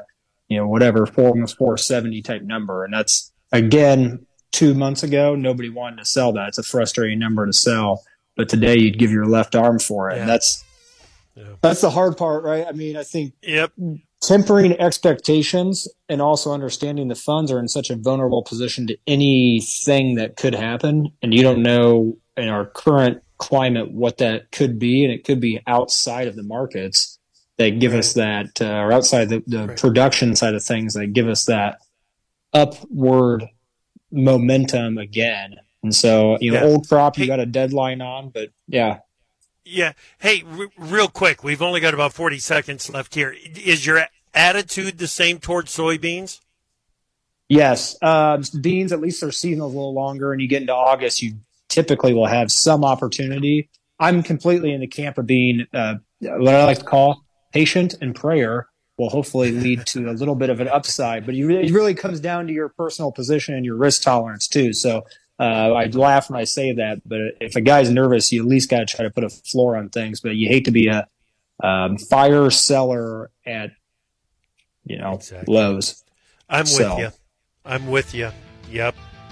whatever, almost 470 type number. And that's, again, 2 months ago, nobody wanted to sell that. It's a frustrating number to sell. But today you'd give your left arm for it. Yeah. And that's the hard part, right? I mean, I think Yep. tempering expectations and also understanding the funds are in such a vulnerable position to anything that could happen. And you don't know in our current climate what that could be. And it could be outside of the markets that give us that, or outside the production side of things that give us that upward momentum again. And so, old crop, you got a deadline on, but yeah. Yeah. Hey, real quick, we've only got about 40 seconds left here. Is your attitude the same towards soybeans? Yes. Beans, at least their season is a little longer, and you get into August, you typically will have some opportunity. I'm completely in the camp of being what I like to call patient and prayer will hopefully lead to a little bit of an upside. But it really comes down to your personal position and your risk tolerance, too. So, I laugh when I say that, but if a guy's nervous, you at least got to try to put a floor on things. But you hate to be a fire seller at, lows. I'm with you. Yep.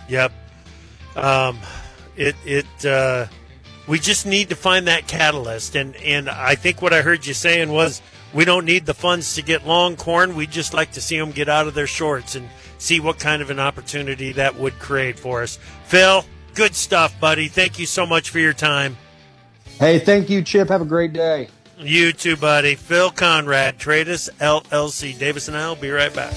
We just need to find that catalyst, and I think what I heard you saying was we don't need the funds to get long corn. We'd just like to see them get out of their shorts and see what kind of an opportunity that would create for us. Phil, good stuff, buddy. Thank you so much for your time. Hey, thank you, Chip. Have a great day. You too, buddy. Phil Conrad, Tradus LLC. Davis and I will be right back.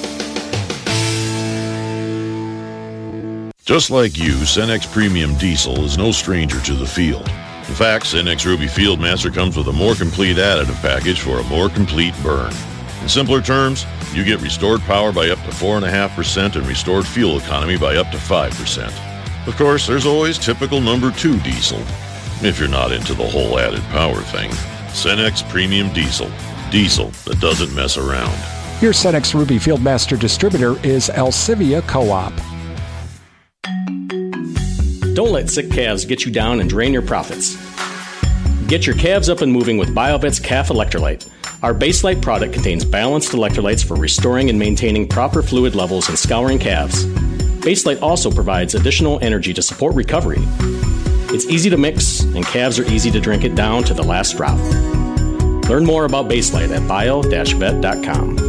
Just like you, Cenex Premium Diesel is no stranger to the field. In fact, Cenex Ruby Fieldmaster comes with a more complete additive package for a more complete burn. In simpler terms, you get restored power by up to 4.5% and restored fuel economy by up to 5%. Of course, there's always typical number 2 diesel. If you're not into the whole added power thing, Cenex Premium Diesel. Diesel that doesn't mess around. Your Cenex Ruby Fieldmaster distributor is Alcivia Co-op. Don't let sick calves get you down and drain your profits. Get your calves up and moving with BioVet's Calf Electrolyte. Our Baselite product contains balanced electrolytes for restoring and maintaining proper fluid levels in scouring calves. Baselite also provides additional energy to support recovery. It's easy to mix, and calves are easy to drink it down to the last drop. Learn more about Baselite at bio-vet.com.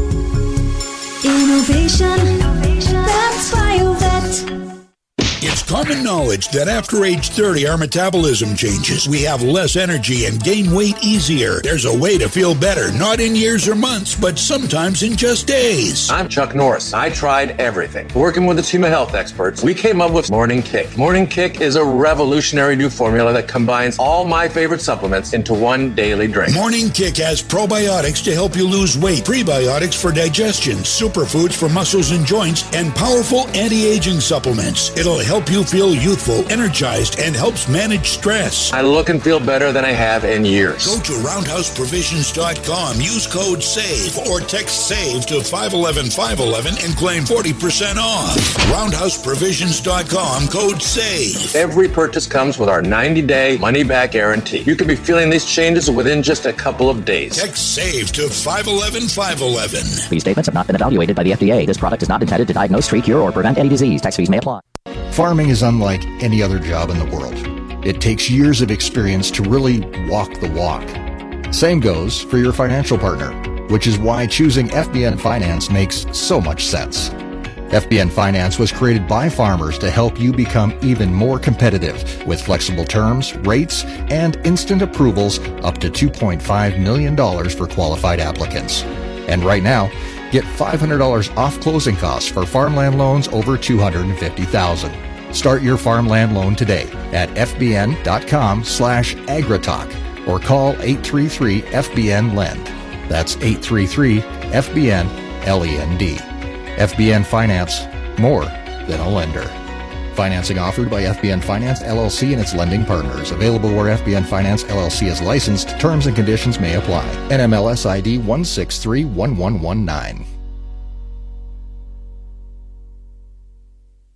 Innovation, that's BioVet. It's common knowledge that after age 30, our metabolism changes. We have less energy and gain weight easier. There's a way to feel better, not in years or months, but sometimes in just days. I'm Chuck Norris. I tried everything. Working with a team of health experts, we came up with Morning Kick. Morning Kick is a revolutionary new formula that combines all my favorite supplements into one daily drink. Morning Kick has probiotics to help you lose weight, prebiotics for digestion, superfoods for muscles and joints, and powerful anti-aging supplements. It'll help you feel youthful, energized, and helps manage stress. I look and feel better than I have in years. Go to roundhouseprovisions.com, use code SAVE, or text SAVE to 511-511 and claim 40% off. Roundhouseprovisions.com, code SAVE. Every purchase comes with our 90-day money-back guarantee. You could be feeling these changes within just a couple of days. Text SAVE to 511-511. These statements have not been evaluated by the FDA. This product is not intended to diagnose, treat, cure, or prevent any disease. Tax fees may apply. Farming is unlike any other job in the world. It takes years of experience to really walk the walk. Same goes for your financial partner, which is why choosing FBN Finance makes so much sense. FBN Finance was created by farmers to help you become even more competitive with flexible terms, rates, and instant approvals up to $2.5 million for qualified applicants. And right now, get $500 off closing costs for farmland loans over $250,000. Start your farmland loan today at fbn.com/agritalk or call 833-FBN-LEND. That's 833-FBN-LEND. FBN Finance, more than a lender. Financing offered by FBN Finance, LLC and its lending partners. Available where FBN Finance, LLC is licensed. Terms and conditions may apply. NMLS ID 1631119.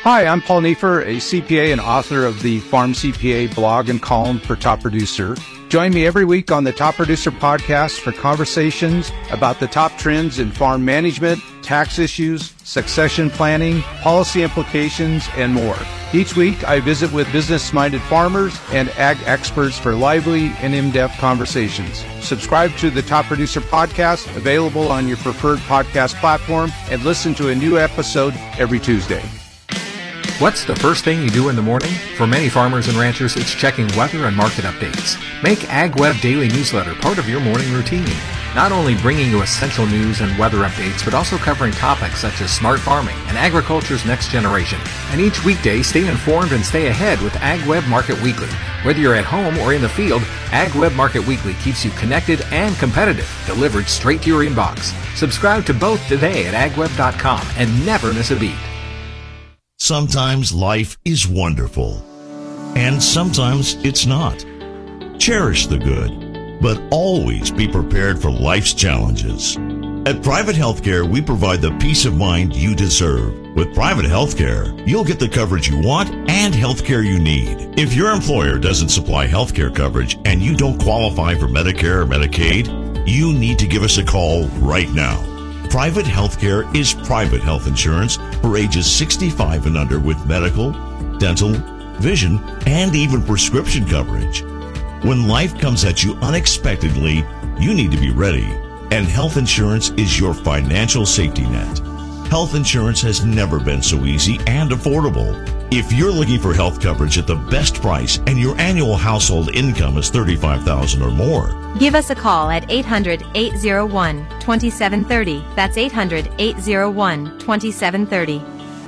Hi, I'm Paul Neiffer, a CPA and author of the Farm CPA blog and column for Top Producer. Join me every week on the Top Producer podcast for conversations about the top trends in farm management, tax issues, succession planning, policy implications, and more. Each week, I visit with business-minded farmers and ag experts for lively and in-depth conversations. Subscribe to the Top Producer podcast, available on your preferred podcast platform, and listen to a new episode every Tuesday. What's the first thing you do in the morning? For many farmers and ranchers, it's checking weather and market updates. Make AgWeb Daily Newsletter part of your morning routine. Not only bringing you essential news and weather updates, but also covering topics such as smart farming and agriculture's next generation. And each weekday, stay informed and stay ahead with AgWeb Market Weekly. Whether you're at home or in the field, AgWeb Market Weekly keeps you connected and competitive, delivered straight to your inbox. Subscribe to both today at agweb.com and never miss a beat. Sometimes life is wonderful, and sometimes it's not. Cherish the good, but always be prepared for life's challenges. At Private Healthcare, we provide the peace of mind you deserve. With Private Healthcare, you'll get the coverage you want and healthcare you need. If your employer doesn't supply healthcare coverage and you don't qualify for Medicare or Medicaid, you need to give us a call right now. Private Healthcare is private health insurance for ages 65 and under with medical, dental, vision, and even prescription coverage. When life comes at you unexpectedly, you need to be ready, and health insurance is your financial safety net. Health insurance has never been so easy and affordable. If you're looking for health coverage at the best price and your annual household income is $35,000 or more, give us a call at 800-801-2730. That's 800-801-2730.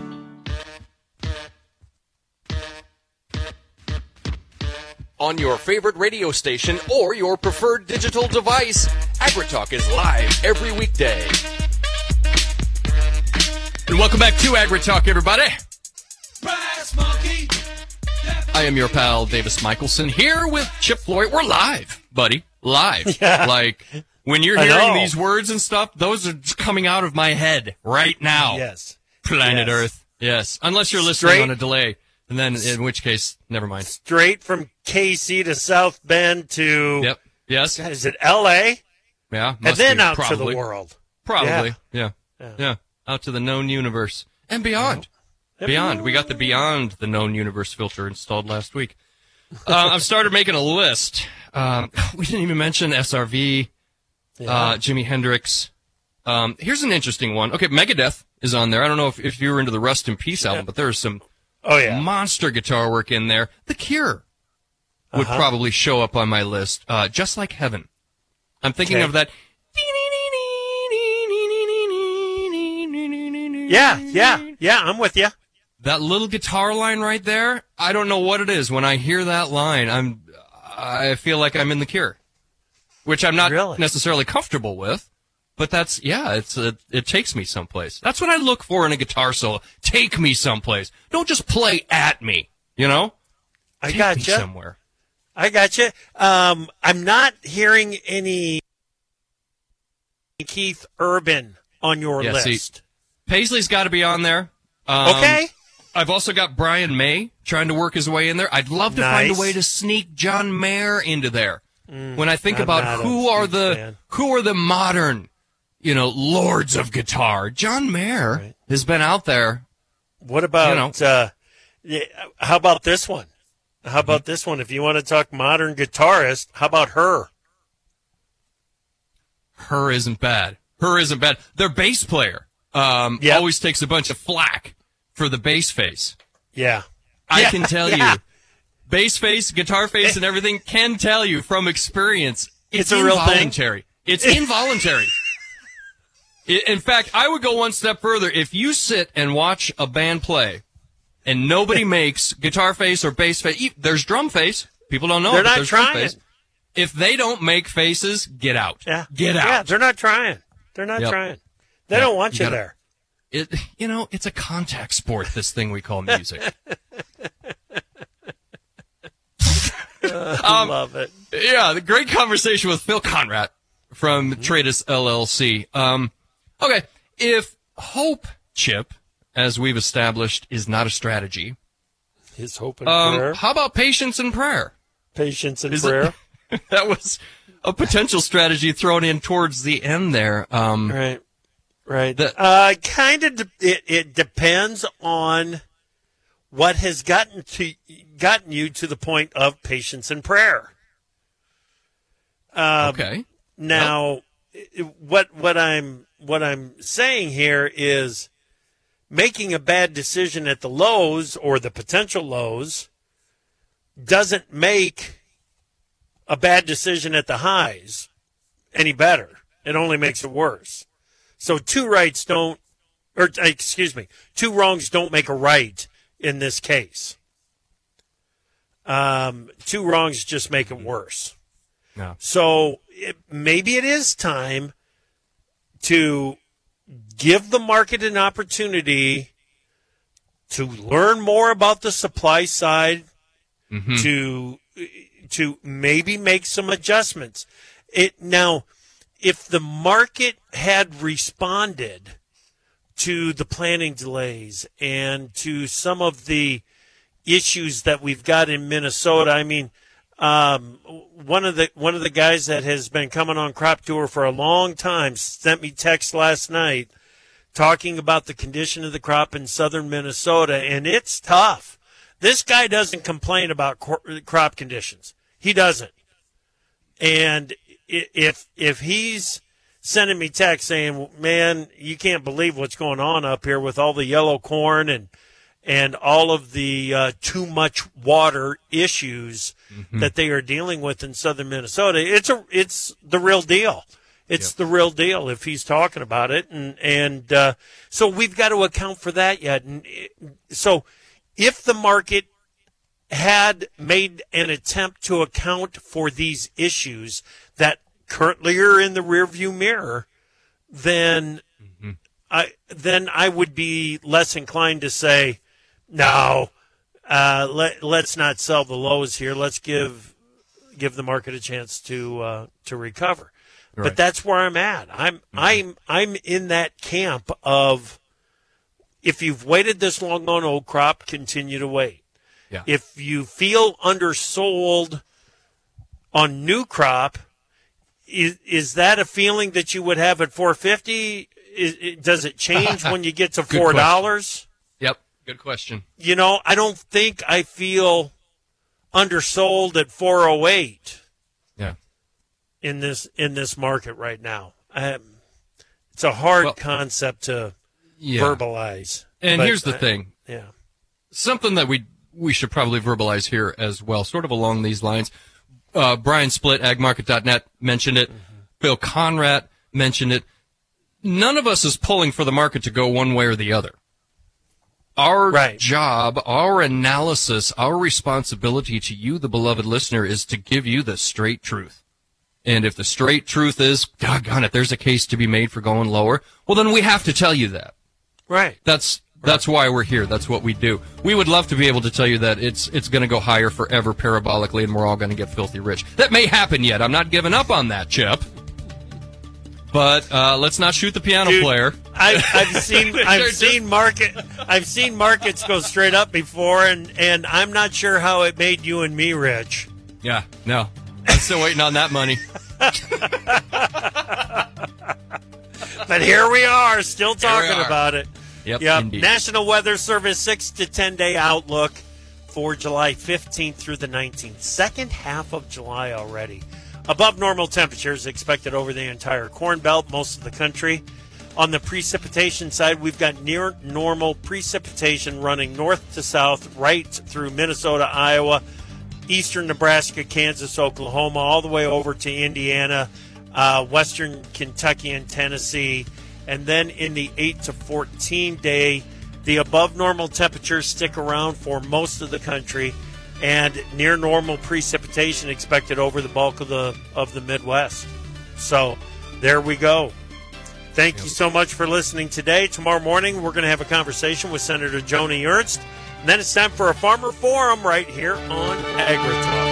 On your favorite radio station or your preferred digital device, AgriTalk is live every weekday. And welcome back to AgriTalk, everybody. I am your pal, Davis Michelson, here with Chip Floyd. We're live, buddy. Live. Yeah. Like, when you're hearing these words and stuff, those are just coming out of my head right now. Yes. Planet Earth. Yes. Unless you're listening on a delay. And then, in which case, never mind. Straight from KC to South Bend to... Yep. Yes. Is it L.A.? Yeah. And then be, out probably. to the world. Probably. Yeah. Out to the known universe. And beyond. Beyond. We got the Beyond the Known Universe filter installed last week. I've started making a list. We didn't even mention SRV, Jimi Hendrix. Here's an interesting one. Okay, Megadeth is on there. I don't know if you were into the Rust in Peace album, but there's some monster guitar work in there. The Cure would probably show up on my list. Just Like Heaven. I'm thinking of that. Yeah, I'm with you. That little guitar line right there, I don't know what it is. When I hear that line, I feel like I'm in The Cure, which I'm not necessarily comfortable with, but that's, it takes me someplace. That's what I look for in a guitar solo. Take me someplace. Don't just play at me, you know? I got you. Somewhere. I got you. I'm not hearing any Keith Urban on your list. See, Paisley's got to be on there. Okay. I've also got Brian May trying to work his way in there. I'd love to find a way to sneak John Mayer into there. When I think about who are the modern, lords of guitar, John Mayer has been out there. What about how about this one? How about this one? If you want to talk modern guitarist, how about Her? Her isn't bad. Their bass player always takes a bunch of flack for the bass face. Yeah. I can tell you, bass face, guitar face, and everything can tell you from experience. It's a real thing. It's involuntary. In fact, I would go one step further. If you sit and watch a band play and nobody makes guitar face or bass face, there's drum face. People don't know. They're not trying. Drum face. If they don't make faces, get out. Yeah. Get out. Yeah, they're not trying. They don't want you there. It's a contact sport, this thing we call music. I love it. Yeah, the great conversation with Phil Conrad from Tradus LLC. Okay, if Hope, Chip, as we've established, is not a strategy. His hope and prayer. How about patience and prayer? Patience and prayer. That was a potential strategy thrown in towards the end there. Right. It depends on what has gotten you to the point of patience and prayer. Okay. Now, what I'm saying here is making a bad decision at the lows or the potential lows doesn't make a bad decision at the highs any better. It only makes it worse. So two wrongs don't make a right in this case. Two wrongs just make it worse. No. So maybe it is time to give the market an opportunity to learn more about the supply side, to maybe make some adjustments. Now, if the market had responded to the planning delays and to some of the issues that we've got in Minnesota, I mean, one of the guys that has been coming on Crop Tour for a long time sent me text last night talking about the condition of the crop in southern Minnesota, and it's tough. This guy doesn't complain about crop conditions. He doesn't. And if he's sending me text saying, man, you can't believe what's going on up here with all the yellow corn and all of the too much water issues that they are dealing with in southern Minnesota, it's the real deal. It's the real deal if he's talking about it. And so we've got to account for that yet. And so if the market had made an attempt to account for these issues that currently are in the rearview mirror, then I would be less inclined to say, no, let's not sell the lows here. Let's give the market a chance to recover. Right. But that's where I'm at. I'm in that camp of, if you've waited this long on old crop, continue to wait. Yeah. If you feel undersold on new crop, is that a feeling that you would have at $4.50? Does it change when you get to $4? Yep. Good question. You know, I don't think I feel undersold at $4.08. Yeah. In this market right now, it's a hard concept to verbalize. And here's the thing. Yeah. Something that we should probably verbalize here as well, sort of along these lines. Brian Splitt, agmarket.net, mentioned it. Bill Conrad mentioned it. None of us is pulling for the market to go one way or the other. Our job, our analysis, our responsibility to you, the beloved listener, is to give you the straight truth. And if the straight truth is, doggone it, there's a case to be made for going lower, well, then we have to tell you that. Right. That's why we're here. That's what we do. We would love to be able to tell you that it's going to go higher forever parabolically and we're all going to get filthy rich. That may happen yet. I'm not giving up on that, Chip. But let's not shoot the piano player. I've seen markets go straight up before, and I'm not sure how it made you and me rich. Yeah, no. I'm still waiting on that money. But here we are, still talking about it. Yep. Indeed. National Weather Service 6 to 10 day outlook for July 15th through the 19th. Second half of July already. Above normal temperatures expected over the entire Corn Belt, most of the country. On the precipitation side, we've got near normal precipitation running north to south right through Minnesota, Iowa, eastern Nebraska, Kansas, Oklahoma, all the way over to Indiana, western Kentucky and Tennessee. And then in the 8 to 14 day, the above normal temperatures stick around for most of the country, and near normal precipitation expected over the bulk of the Midwest. So there we go. Thank you so much for listening today. Tomorrow morning, we're going to have a conversation with Senator Joni Ernst. And then it's time for a Farmer Forum right here on AgriTalk.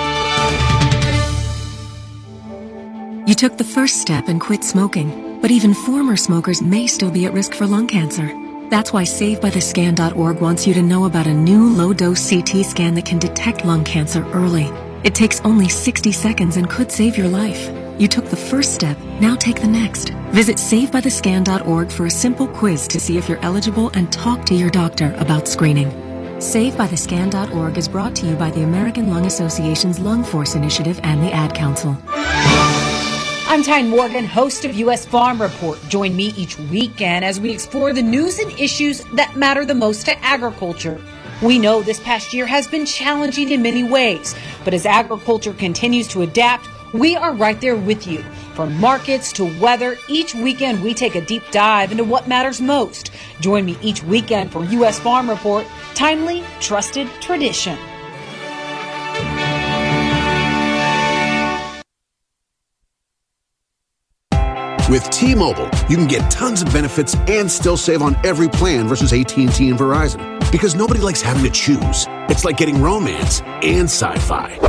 You took the first step and quit smoking, but even former smokers may still be at risk for lung cancer. That's why SaveByTheScan.org wants you to know about a new low-dose CT scan that can detect lung cancer early. It takes only 60 seconds and could save your life. You took the first step, now take the next. Visit SaveByTheScan.org for a simple quiz to see if you're eligible and talk to your doctor about screening. SaveByTheScan.org is brought to you by the American Lung Association's Lung Force Initiative and the Ad Council. I'm Tyne Morgan, host of U.S. Farm Report. Join me each weekend as we explore the news and issues that matter the most to agriculture. We know this past year has been challenging in many ways, but as agriculture continues to adapt, we are right there with you. From markets to weather, each weekend we take a deep dive into what matters most. Join me each weekend for U.S. Farm Report, timely, trusted tradition. With T-Mobile, you can get tons of benefits and still save on every plan versus AT&T and Verizon. Because nobody likes having to choose. It's like getting romance and sci-fi.